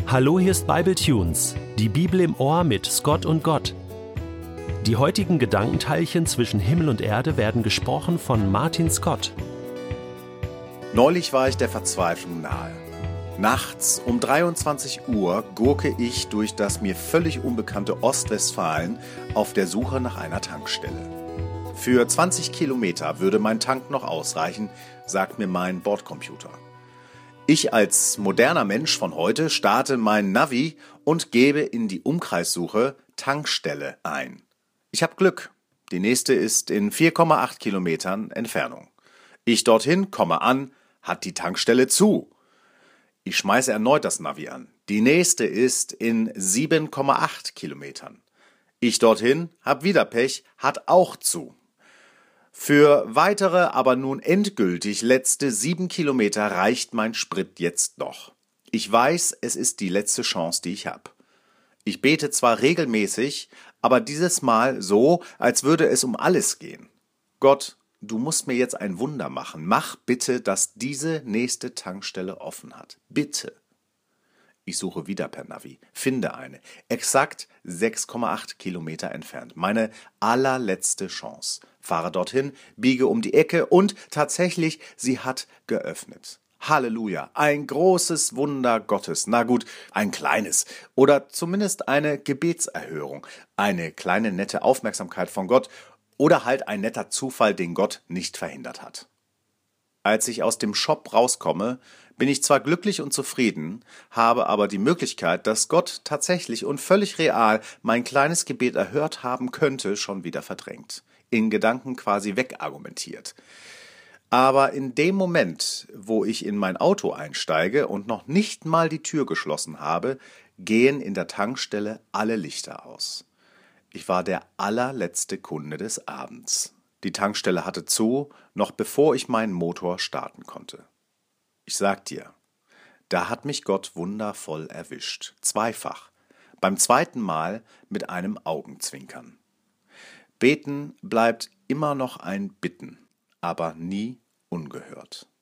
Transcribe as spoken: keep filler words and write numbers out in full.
Hallo, hier ist Bibletunes, die Bibel im Ohr mit Scott und Gott. Die heutigen Gedankenteilchen zwischen Himmel und Erde werden gesprochen von Martin Scott. Neulich war ich der Verzweiflung nahe. Nachts um dreiundzwanzig Uhr gurke ich durch das mir völlig unbekannte Ostwestfalen auf der Suche nach einer Tankstelle. Für zwanzig Kilometer würde mein Tank noch ausreichen, sagt mir mein Bordcomputer. Ich als moderner Mensch von heute starte mein Navi und gebe in die Umkreissuche Tankstelle ein. Ich habe Glück. Die nächste ist in vier Komma acht Kilometern Entfernung. Ich dorthin, komme an, hat die Tankstelle zu. Ich schmeiße erneut das Navi an. Die nächste ist in sieben Komma acht Kilometern. Ich dorthin, hab wieder Pech, hat auch zu. Für weitere, aber nun endgültig letzte sieben Kilometer reicht mein Sprit jetzt noch. Ich weiß, es ist die letzte Chance, die ich habe. Ich bete zwar regelmäßig, aber dieses Mal so, als würde es um alles gehen. Gott, du musst mir jetzt ein Wunder machen. Mach bitte, dass diese nächste Tankstelle offen hat. Bitte. Ich suche wieder per Navi, finde eine, exakt sechs Komma acht Kilometer entfernt. Meine allerletzte Chance. Fahre dorthin, biege um die Ecke und tatsächlich, sie hat geöffnet. Halleluja, ein großes Wunder Gottes. Na gut, ein kleines oder zumindest eine Gebetserhörung, eine kleine nette Aufmerksamkeit von Gott oder halt ein netter Zufall, den Gott nicht verhindert hat. Als ich aus dem Shop rauskomme, bin ich zwar glücklich und zufrieden, habe aber die Möglichkeit, dass Gott tatsächlich und völlig real mein kleines Gebet erhört haben könnte, schon wieder verdrängt, in Gedanken quasi wegargumentiert. Aber in dem Moment, wo ich in mein Auto einsteige und noch nicht mal die Tür geschlossen habe, gehen in der Tankstelle alle Lichter aus. Ich war der allerletzte Kunde des Abends. Die Tankstelle hatte zu, noch bevor ich meinen Motor starten konnte. Ich sag dir, da hat mich Gott wundervoll erwischt. Zweifach. Beim zweiten Mal mit einem Augenzwinkern. Beten bleibt immer noch ein Bitten, aber nie ungehört.